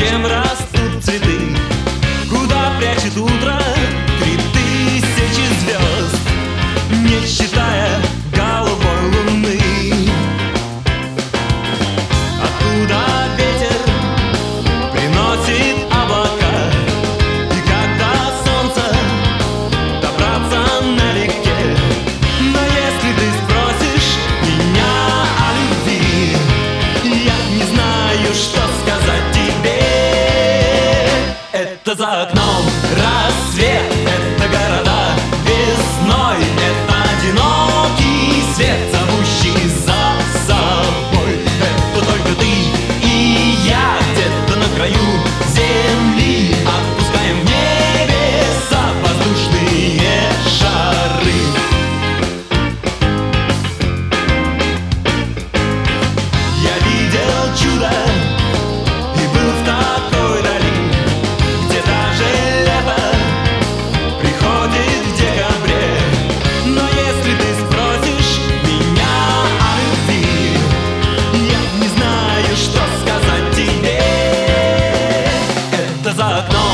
чем растут цветы, куда прячет утро 3000 звезд, не считая голубой луны. Откуда ветер приносит облака, и когда солнце добраться налегке. Но если ты спросишь меня о любви, я не знаю, что сказать тебе. Это за окном рассвет, это города весной, это одинокий свет, зовущий за собой. Это только ты и я где-то на краю земли, отпускаем в небеса воздушные шары. Я видел чудо и был в такой дали, где даже лето приходит в декабре. Но если ты спросишь меня о любви, я не знаю, что сказать тебе. Это за окном